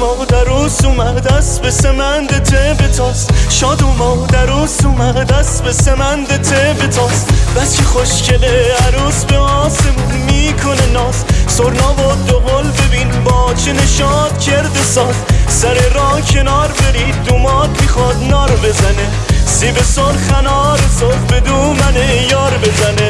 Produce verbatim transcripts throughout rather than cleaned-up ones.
در روز اومد دست به سمند تبتاست شاد اومد در روز اومد دست به سمند تبتاست بس که خوشگله عروس به آسمون میکنه ناز سرنا و دهل ببین با چه نشاد کرده ساز سر راه کنار برید دوماد میخواد نار بزنه سیب سرخ انار سرخ به دومنه یار بزنه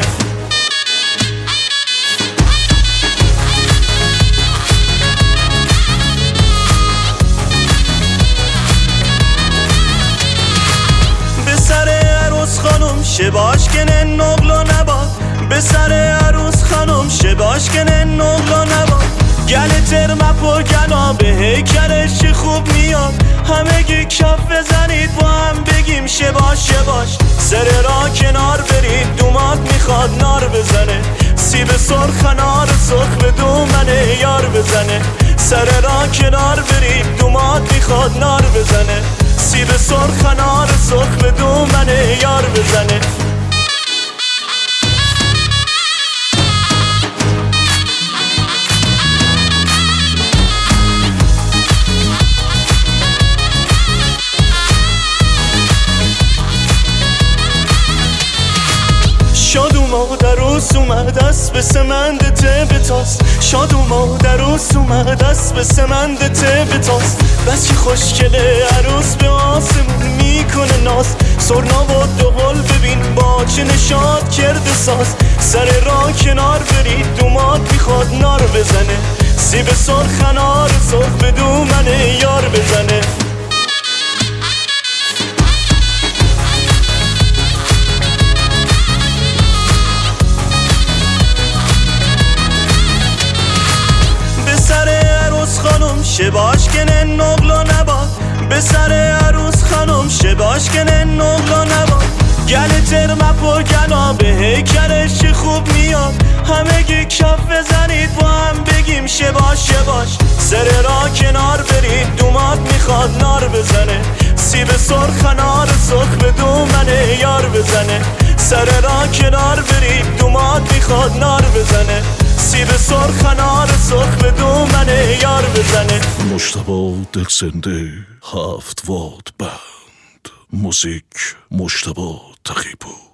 خانم شباش کنه نقلا نباد به سر عروس خانم شباش کنه نقلا نباد گل ترمه پر گلا به هیکلش خوب میاد همگی کف بزنید با هم بگیم شباش شباش سر را کنار برید دوماد میخواد نار بزنه سیب سرخ انار سرخ به دومنه یار بزنه سر را کنار برید دوماد میخواد نار بزنه سیب سرخ انار سرخ به دومنه یار بزنه شاد اومد عروس اومد دست به سمند تبتاست شاد اومد عروس اومد دست به سمند تبتاست بس که خوشگله عروس به آسمون میکنه ناز سرنا و دهل ببین با چه نشاد کرده ساز سر راه کنار برید دوماد میخواد نار بزنه سیب سرخ انار سرخ به دومنه یار بزنه خانم شباش کنه نقلا نباد به سر عروس خانم شباش کنه نقلا نباد گل ترمه پر گلا به هیکلش خوب میاد همگی کف بزنید با هم بگیم شباش شباش سر را کنار برید دوماد میخواد نار بزنه سیب سرخ انار سرخ به دومنه یار بزنه سر را کنار برید دوماد میخواد نار بزنه سیب سرخ انار سرخ به دومنه یار بزنه مجتبی دلزنده هفت واد بند موزیک مجتبی تقی‌پور.